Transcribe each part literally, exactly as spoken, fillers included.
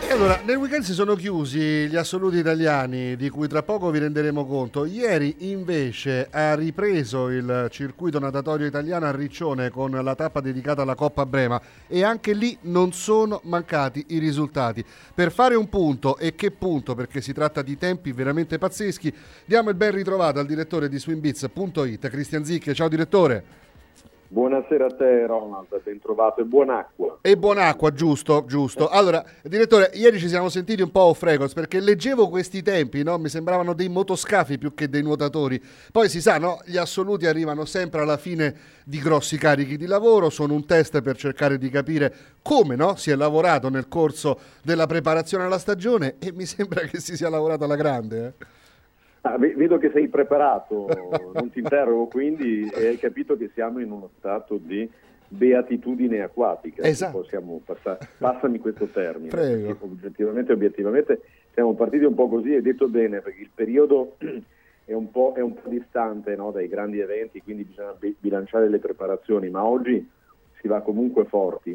E allora, nel weekend si sono chiusi gli assoluti italiani, di cui tra poco vi renderemo conto. Ieri invece ha ripreso il circuito natatorio italiano a Riccione con la tappa dedicata alla Coppa Brema, e anche lì non sono mancati i risultati. Per fare un punto, e che punto, perché si tratta di tempi veramente pazzeschi, diamo il ben ritrovato al direttore di swimbiz punto it, Christian Zicche. Ciao direttore. Buonasera a te Ronald, ben trovato, e buon'acqua. E buon'acqua, giusto, giusto. Allora, direttore, ieri ci siamo sentiti un po' off records perché leggevo questi tempi, no? Mi sembravano dei motoscafi più che dei nuotatori. Poi si sa, no? Gli assoluti arrivano sempre alla fine di grossi carichi di lavoro, sono un test per cercare di capire come, no? Si è lavorato nel corso della preparazione alla stagione, e mi sembra che si sia lavorato alla grande, eh? Ah, vedo che sei preparato, non ti interrogo, quindi hai capito che siamo in uno stato di beatitudine acquatica. Esatto. Possiamo passare, passami questo termine. Prego. Oggettivamente, obiettivamente siamo partiti un po' così, hai detto bene, perché il periodo è un po', è un po' distante, no, dai grandi eventi, quindi bisogna bilanciare le preparazioni, ma oggi si va comunque forti,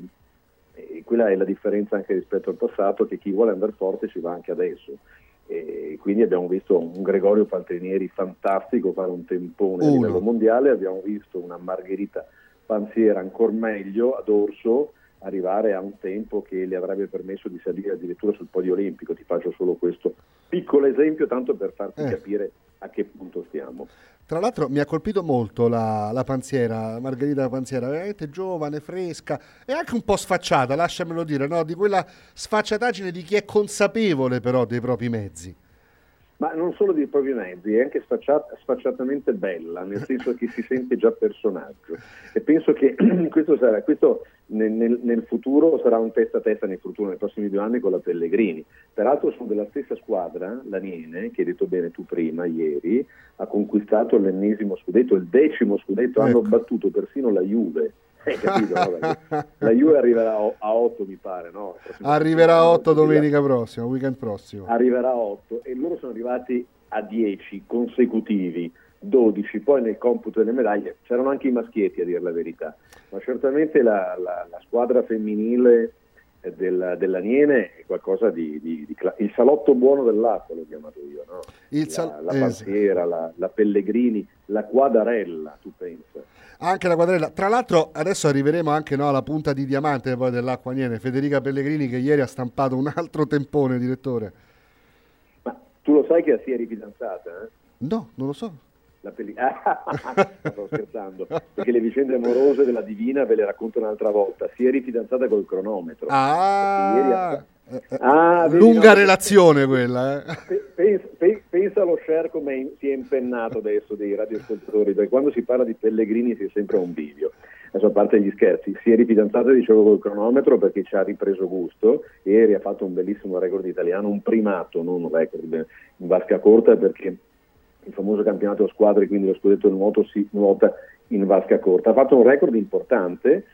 e quella è la differenza anche rispetto al passato, che chi vuole andare forte ci va anche adesso. E quindi abbiamo visto un Gregorio Paltrinieri fantastico fare un tempone Uno. a livello mondiale, abbiamo visto una Margherita Panziera ancora meglio ad Orso arrivare a un tempo che le avrebbe permesso di salire addirittura sul podio olimpico. Ti faccio solo questo piccolo esempio, tanto per farti eh. capire a che punto stiamo. Tra l'altro mi ha colpito molto la, la Panziera, Margherita Panziera, veramente giovane, fresca e anche un po' sfacciata, lasciamelo dire, no? Di quella sfacciataggine di chi è consapevole però dei propri mezzi. Ma non solo dei propri mezzi, è anche sfacciat- sfacciatamente bella, nel senso che si sente già personaggio. E penso che questo sarà, questo nel, nel, nel futuro sarà un testa a testa nel futuro, nei prossimi due anni con la Pellegrini. Peraltro sono della stessa squadra, la Niene, che hai detto bene tu prima, ieri, ha conquistato l'ennesimo scudetto, il decimo scudetto, hanno ecco. battuto persino la Juve. Hai capito? No? La Juve arriverà a otto, mi pare, no? Arriverà a otto domenica prossima, weekend prossimo. Arriverà a otto, e loro sono arrivati a dieci consecutivi, dodici, poi nel computo delle medaglie c'erano anche i maschietti, a dire la verità, ma certamente la, la, la squadra femminile del, della Niene è qualcosa di, di, di il salotto buono dell'acqua, l'ho chiamato io, no? Il sal- la, la Panziera, la, la Pellegrini, la Quadarella, tu pensa. Anche la Quadarella. Tra l'altro adesso arriveremo anche, no, alla punta di diamante poi dell'acqua Niene, Federica Pellegrini, che ieri ha stampato un altro tempone, direttore. Ma tu lo sai che si è rifidanzata? Eh? No, non lo so. La pelli- ah, sto scherzando, perché le vicende amorose della Divina ve le racconto un'altra volta. Si è rifidanzata col cronometro. Ah, ieri ha... ah lunga no, relazione quella. Eh. Pensa, pensa allo share come si è impennato adesso dei radioascoltatori, perché quando si parla di Pellegrini si è sempre un bivio. Adesso, a parte gli scherzi, si è rifidanzata, dicevo, col cronometro perché ci ha ripreso gusto. Ieri ha fatto un bellissimo record italiano, un primato, non un record, in vasca corta, perché il famoso campionato a squadre, quindi lo scudetto del nuoto, si nuota in vasca corta. Ha fatto un record importante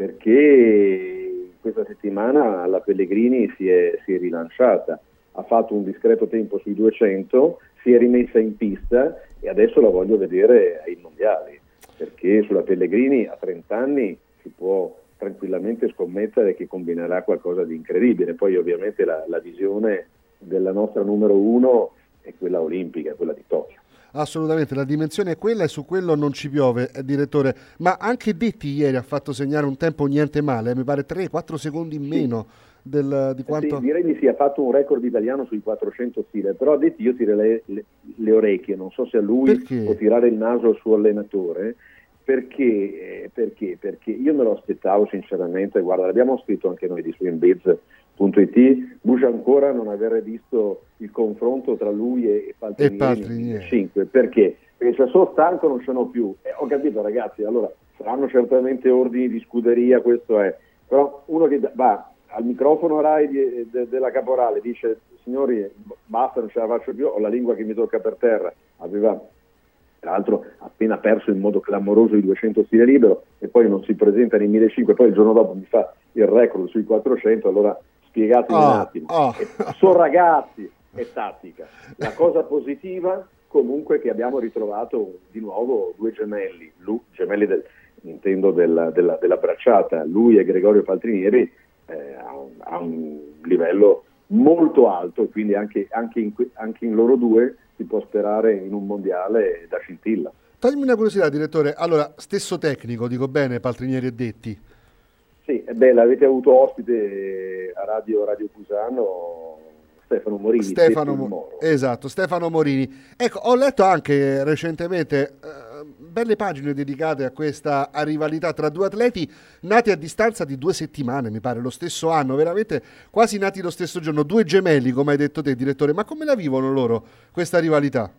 perché questa settimana la Pellegrini si è, si è rilanciata, ha fatto un discreto tempo sui duecento, si è rimessa in pista e adesso la voglio vedere ai mondiali, perché sulla Pellegrini a trenta anni si può tranquillamente scommettere che combinerà qualcosa di incredibile. Poi ovviamente la, la visione della nostra numero uno è quella olimpica, quella di Tokyo. Assolutamente, la dimensione è quella e su quello non ci piove, eh, direttore. Ma anche Detti ieri ha fatto segnare un tempo niente male, eh, mi pare tre quattro secondi in meno sì. del, di quanto... Sì, direi di sì, ha fatto un record italiano sui quattrocento stile, però a Detti io tirerei le, le orecchie, non so se a lui perché? O tirare il naso al suo allenatore, perché, eh, perché, perché io me lo aspettavo sinceramente, guarda, l'abbiamo scritto anche noi di swimbiz punto it, Bush ancora non aver visto il confronto tra lui e Paltrinieri nel cinque, perché? Perché se sono stanco non ce n'ho più, eh, ho capito ragazzi, allora saranno certamente ordini di scuderia, questo è, però uno che va al microfono Rai di, de, della Caporale dice signori basta, non ce la faccio più, ho la lingua che mi tocca per terra, aveva tra l'altro appena perso in modo clamoroso i duecento stile libero e poi non si presenta nei millecinquecento, poi il giorno dopo mi fa il record sui quattrocento, allora spiegatemi oh, un attimo. Oh. Sono ragazzi, è tattica. La cosa positiva comunque è che abbiamo ritrovato di nuovo due gemelli, lui, gemelli del, intendo della, della, della bracciata, lui e Gregorio Paltrinieri, eh, a, un, a un livello molto alto, quindi anche, anche, in, anche in loro due si può sperare in un mondiale da scintilla. Toglimi una curiosità, direttore. Allora, stesso tecnico, dico bene, Paltrinieri e Detti? Sì, beh, l'avete avuto ospite a Radio, Radio Cusano, Stefano Morini. Stefano Mo- esatto, Stefano Morini. Ecco, ho letto anche recentemente eh, belle pagine dedicate a questa a rivalità tra due atleti nati a distanza di due settimane, mi pare, lo stesso anno, veramente quasi nati lo stesso giorno, due gemelli, come hai detto te, direttore. Ma come la vivono loro questa rivalità?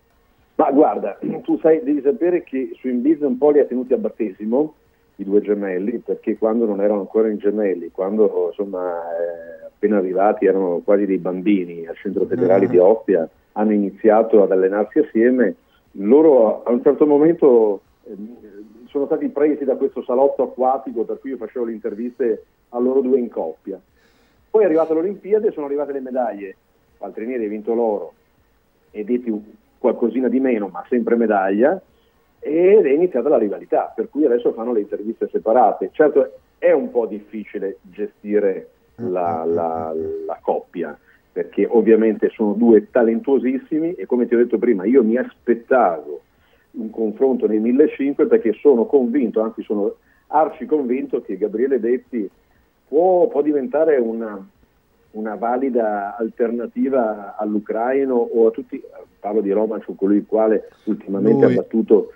Ma guarda, tu sai, devi sapere che su Inbiz un po' li ha tenuti a battesimo, i due gemelli, perché quando non erano ancora in gemelli, quando insomma eh, appena arrivati erano quasi dei bambini al centro federale mm. di Ostia, hanno iniziato ad allenarsi assieme. Loro a un certo momento eh, sono stati presi da questo salotto acquatico, per cui io facevo le interviste a loro due in coppia. Poi è arrivata l'Olimpiade e sono arrivate le medaglie. Paltrinieri ha vinto l'oro e Detti qualcosina di meno, ma sempre medaglia, ed è iniziata la rivalità, per cui adesso fanno le interviste separate. Certo è un po' difficile gestire la, la, la coppia, perché ovviamente sono due talentuosissimi e come ti ho detto prima io mi aspettavo un confronto nei millecinquecento perché sono convinto, anzi sono arci convinto che Gabriele Detti può, può diventare una, una valida alternativa all'ucraino o a tutti, parlo di Romanchuk, colui il quale ultimamente Lui. ha battuto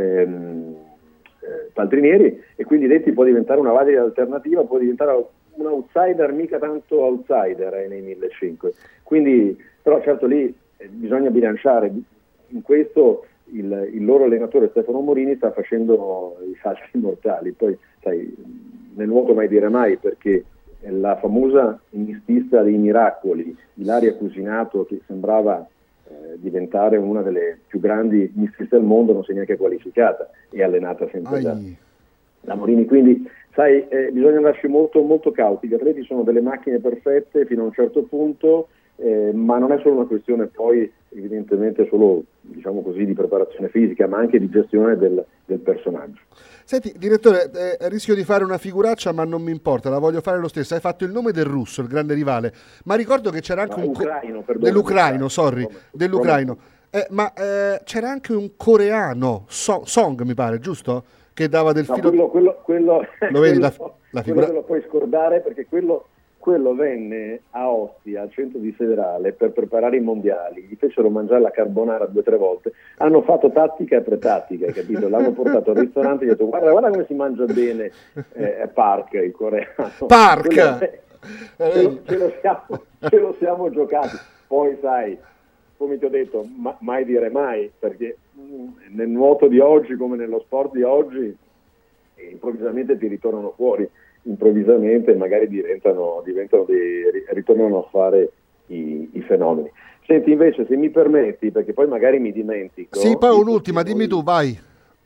Ehm, eh, Paltrinieri, e quindi Detti può diventare una valida alternativa, può diventare un outsider, mica tanto outsider eh, nei millecinquecento, quindi però certo lì eh, bisogna bilanciare. In questo il, il loro allenatore Stefano Morini sta facendo i salti mortali. Poi sai, nel nuoto mai dire mai, perché la famosa mistista dei miracoli Ilaria Cusinato, che sembrava Eh, diventare una delle più grandi mististe del mondo, non si è neanche qualificata, è allenata sempre da, da Morini, quindi sai, eh, bisogna andarci molto molto cauti. Gli atleti sono delle macchine perfette fino a un certo punto, eh, ma non è solo una questione poi evidentemente solo, diciamo così, di preparazione fisica, ma anche di gestione del, del personaggio. Senti, direttore, eh, rischio di fare una figuraccia, ma non mi importa, la voglio fare lo stesso. Hai fatto il nome del russo, il grande rivale, ma ricordo che c'era anche no, un ucraino, co- perdone, dell'ucraino, sorry, come, dell'ucraino. Eh, ma eh, c'era anche un coreano, so- Song mi pare, giusto? Che dava del no, filo. Quello, quello, quello, lo vedi quello, la, la figura? Quello lo puoi scordare, perché quello quello venne a Ostia, al centro di Federale, per preparare i mondiali, gli fecero mangiare la carbonara due o tre volte, hanno fatto tattica e pretattica, hai capito? L'hanno portato al ristorante e gli hanno detto guarda, guarda come si mangia bene eh, Park, il coreano. Park! Quello, ce, lo, ce, lo siamo, ce lo siamo giocati. Poi sai, come ti ho detto, ma, mai dire mai, perché mh, nel nuoto di oggi come nello sport di oggi eh, improvvisamente ti ritornano fuori, improvvisamente magari diventano, diventano dei, ritornano a fare i, i fenomeni. Senti, invece, se mi permetti, perché poi magari mi dimentico. Sì, poi un'ultima, dimmi tu, vai.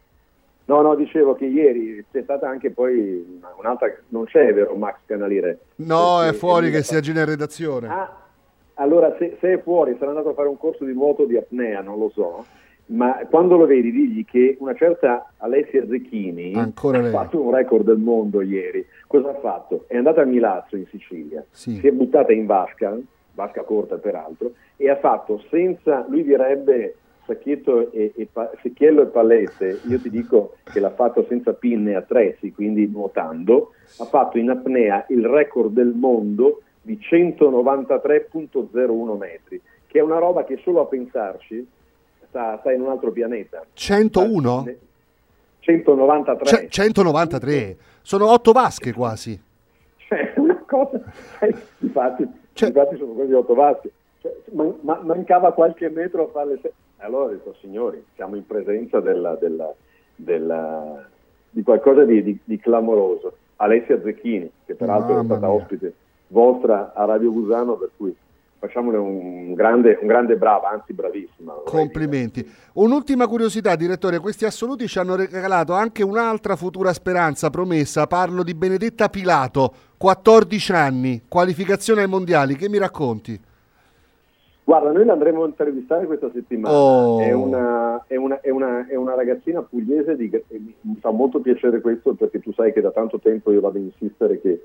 No, no, dicevo che ieri c'è stata anche poi un'altra, non c'è, vero Max Canalire? No, è fuori che sia in redazione. Ah, allora se, se è fuori, sarà andato a fare un corso di nuoto di apnea, non lo so. Ma quando lo vedi digli che una certa Alessia Zecchini Ancora ha lei. fatto un record del mondo ieri. Cosa ha fatto? È andata a Milazzo in Sicilia, sì. Si è buttata in vasca, vasca corta peraltro, e ha fatto senza, lui direbbe sacchietto e, e pa, secchiello e pallette, io ti dico che l'ha fatto senza pinne e attrezzi, quindi nuotando, ha fatto in apnea il record del mondo di centonovantatré virgola zero uno metri, che è una roba che solo a pensarci sta, sta in un altro pianeta. centouno? centonovantatré. C- centonovantatré. Sono otto vasche quasi. Cioè, una cosa, eh, infatti, cioè, infatti sono quasi otto vasche. Cioè, man, man, mancava qualche metro a farle. Se- allora ho detto, signori, siamo in presenza della, della, della, di qualcosa di, di, di clamoroso. Alessia Zecchini, che peraltro Mamma è stata mia. ospite vostra a Radio Cusano, per cui facciamole un grande, un grande brava, anzi bravissima. Complimenti. Un'ultima curiosità, direttore, questi assoluti ci hanno regalato anche un'altra futura speranza promessa, parlo di Benedetta Pilato, quattordici anni, qualificazione ai mondiali, che mi racconti? Guarda, noi l'andremo a intervistare questa settimana, oh. è, una, è, una, è, una, è una ragazzina pugliese, di, mi fa molto piacere questo, perché tu sai che da tanto tempo io vado a insistere che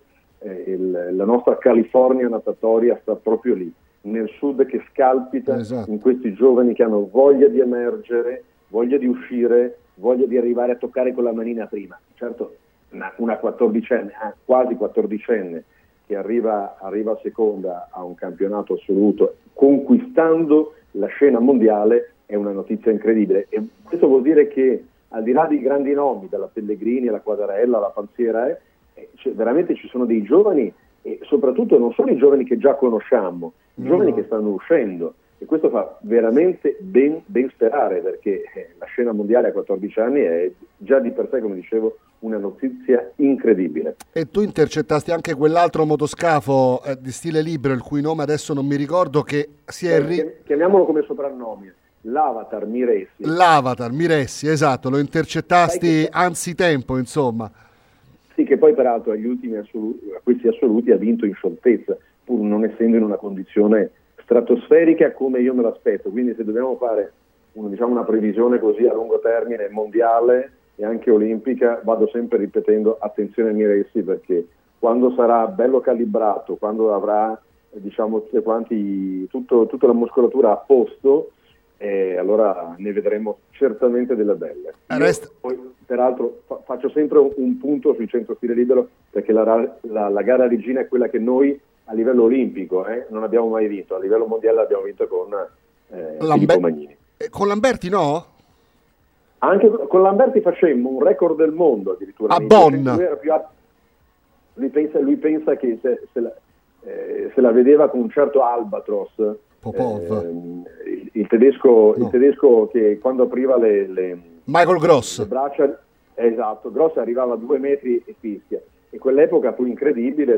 eh, il, la nostra California natatoria sta proprio lì, nel sud, che scalpita esatto. in questi giovani che hanno voglia di emergere, voglia di uscire, voglia di arrivare a toccare con la manina prima. Certo, una, una quattordicenne, ah, quasi quattordicenne, che arriva, arriva seconda a un campionato assoluto, conquistando la scena mondiale, è una notizia incredibile. E questo vuol dire che, al di là dei grandi nomi, dalla Pellegrini alla Quadarella alla Panziera, eh, cioè, veramente ci sono dei giovani, e soprattutto non sono i giovani che già conosciamo, i no. giovani che stanno uscendo, e questo fa veramente ben, ben sperare, perché eh, la scena mondiale a quattordici anni è già di per sé, come dicevo, una notizia incredibile. E tu intercettasti anche quell'altro motoscafo eh, di stile libero, il cui nome adesso non mi ricordo, che si è... Ri... Chiamiamolo come soprannome, l'Avatar Miressi. L'Avatar Miressi, esatto, lo intercettasti che... anzitempo, insomma. Sì, che poi peraltro agli ultimi assoluti, a questi assoluti ha vinto in scioltezza, pur non essendo in una condizione stratosferica come io me l'aspetto. Quindi se dobbiamo fare un, diciamo, una previsione così a lungo termine mondiale e anche olimpica, vado sempre ripetendo attenzione a Miressi, perché quando sarà bello calibrato, quando avrà diciamo tutti quanti, tutto, tutta la muscolatura a posto, eh, allora ne vedremo certamente delle belle. Resta... Poi, peraltro fa- faccio sempre un, un punto sui centro stile libero, perché la, la, la gara regina è quella che noi a livello olimpico eh, non abbiamo mai vinto, a livello mondiale l'abbiamo vinto con eh, Lamber- Filippo Magnini. Eh, con Lamberti no? Anche con Lamberti facemmo un record del mondo addirittura. A Bonn. Lui, era più a... lui, pensa, lui pensa che se, se, la, eh, se la vedeva con un certo Albatros, Popov. Eh, il, il, tedesco, no. il tedesco che quando apriva le, le, Michael Gross. le braccia, esatto, Gross arrivava a due metri e fischia. E quell'epoca fu incredibile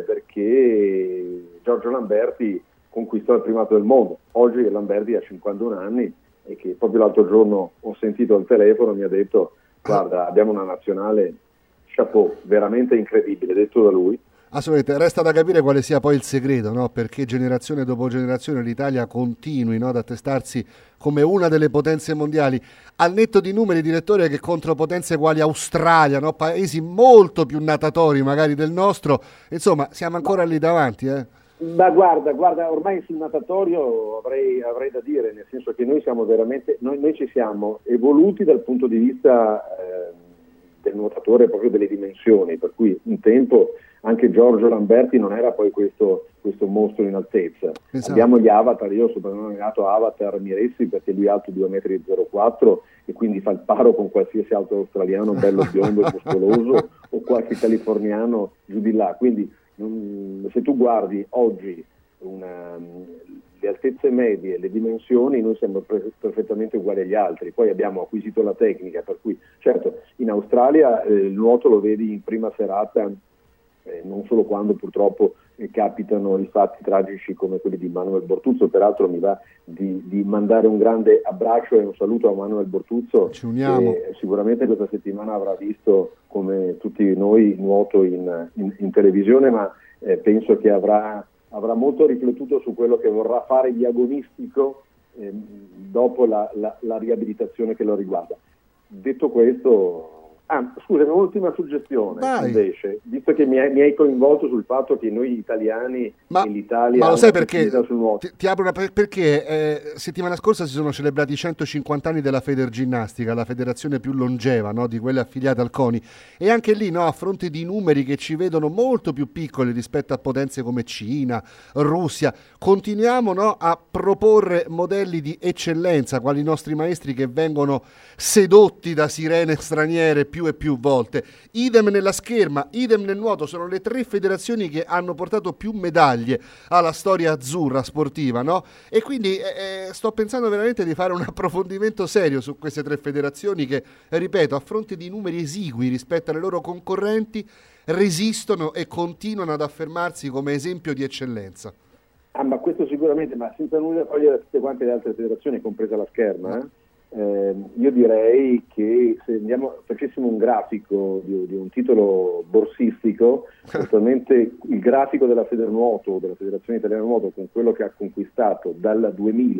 perché Giorgio Lamberti conquistò il primato del mondo. Oggi Lamberti ha cinquantuno anni e che proprio l'altro giorno ho sentito al telefono, mi ha detto: guarda, abbiamo una nazionale, chapeau, veramente incredibile, detto da lui. Assolutamente, resta da capire quale sia poi il segreto, no? Perché generazione dopo generazione l'Italia continui, no? ad attestarsi come una delle potenze mondiali, al netto di numeri, direttore, che contro potenze quali Australia, no? Paesi molto più natatori magari del nostro, insomma siamo ancora ma, lì davanti. Eh? Ma guarda, guarda, ormai sul natatorio avrei, avrei da dire, nel senso che noi siamo veramente, noi, noi ci siamo evoluti dal punto di vista eh, del nuotatore, proprio delle dimensioni, per cui un tempo anche Giorgio Lamberti non era poi questo, questo mostro in altezza. Esatto. Abbiamo gli avatar, io ho soprannominato Avatar Miressi perché lui è alto due virgola zero quattro metri e quindi fa il paro con qualsiasi altro australiano bello biondo e muscoloso o qualche californiano giù di là. Quindi um, se tu guardi oggi una, le altezze medie, le dimensioni, noi siamo pre- perfettamente uguali agli altri. Poi abbiamo acquisito la tecnica, per cui certo in Australia eh, il nuoto lo vedi in prima serata, Eh, non solo quando purtroppo eh, capitano i fatti tragici come quelli di Manuel Bortuzzo. Peraltro mi va di, di mandare un grande abbraccio e un saluto a Manuel Bortuzzo, ci uniamo. Che sicuramente questa settimana avrà visto, come tutti noi, nuoto in, in, in televisione, ma eh, penso che avrà, avrà molto riflettuto su quello che vorrà fare di agonistico eh, dopo la, la, la riabilitazione che lo riguarda. Detto questo, ah, scusa, un'ultima suggestione. Vai. Invece, visto che mi hai, mi hai coinvolto sul fatto che noi italiani ma, e l'Italia... Ma lo sai perché? Ti, ti apro una, perché eh, settimana scorsa si sono celebrati i centocinquanta anni della Federginnastica, la federazione più longeva, no, di quelle affiliate al CONI, e anche lì, no, a fronte di numeri che ci vedono molto più piccoli rispetto a potenze come Cina, Russia, continuiamo, no, a proporre modelli di eccellenza, quali i nostri maestri che vengono sedotti da sirene straniere più e più volte. Idem nella scherma, idem nel nuoto, sono le tre federazioni che hanno portato più medaglie alla storia azzurra sportiva, no? E quindi eh, sto pensando veramente di fare un approfondimento serio su queste tre federazioni che, ripeto, a fronte di numeri esigui rispetto alle loro concorrenti, resistono e continuano ad affermarsi come esempio di eccellenza. Ah, ma questo sicuramente, ma senza nulla togliere tutte quante le altre federazioni, compresa la scherma, eh? Eh, io direi che se andiamo, facessimo un grafico di, di un titolo borsistico, attualmente il grafico della Federnuoto, della Federazione Italiana Nuoto, con quello che ha conquistato dal duemila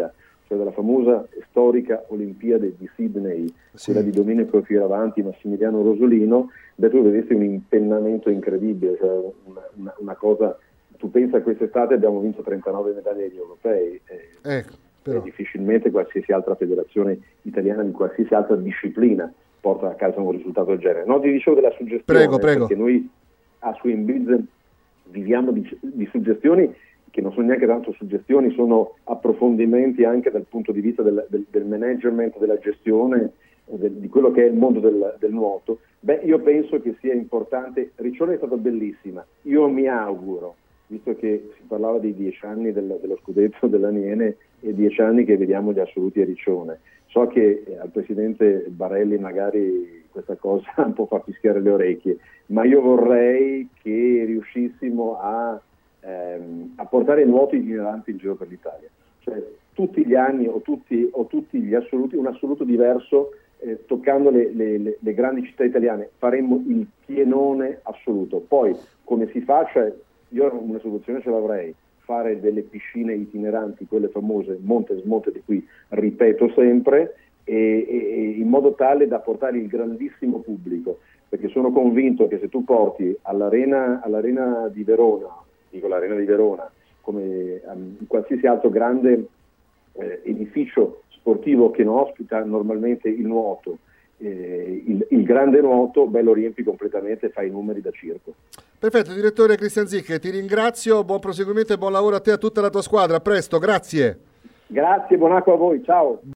cioè dalla famosa storica Olimpiade di Sydney, sì. quella di Domenico Fioravanti, Massimiliano Rosolino, beh, tu vedesti un impennamento incredibile, cioè una, una, una cosa, tu pensa quest'estate abbiamo vinto trentanove medaglie agli europei, eh, eh, però. e difficilmente qualsiasi altra federazione italiana di qualsiasi altra disciplina porta a casa un risultato del genere. No, ti dicevo della suggestione, prego, prego. perché noi a Swimbiz viviamo di, di suggestioni che non sono neanche tanto suggestioni, sono approfondimenti anche dal punto di vista del, del, del management, della gestione, del, di quello che è il mondo del, del nuoto. Beh, io penso che sia importante, Riccione è stata bellissima, io mi auguro, visto che si parlava dei dieci anni del, dello scudetto dell'Aniene e dieci anni che vediamo gli assoluti a Riccione, so che eh, al presidente Barelli magari questa cosa un po' fa fischiare le orecchie, ma io vorrei che riuscissimo a Ehm, a portare il nuoto itinerante in giro per l'Italia, cioè tutti gli anni o tutti, o tutti gli assoluti, un assoluto diverso, eh, toccando le, le, le, le grandi città italiane, faremmo il pienone assoluto. Poi come si fa? Cioè, io una soluzione ce l'avrei, fare delle piscine itineranti, quelle famose monte e smonte di cui ripeto sempre, e, e, in modo tale da portare il grandissimo pubblico, perché sono convinto che se tu porti all'arena, all'arena di Verona, dico l'Arena di Verona, come um, qualsiasi altro grande eh, edificio sportivo che non ospita normalmente il nuoto, eh, il, il grande nuoto, beh, lo riempi completamente e fai i numeri da circo. Perfetto, direttore Christian Zick, ti ringrazio, buon proseguimento e buon lavoro a te e a tutta la tua squadra, a presto, grazie. Grazie, buon acqua a voi, ciao.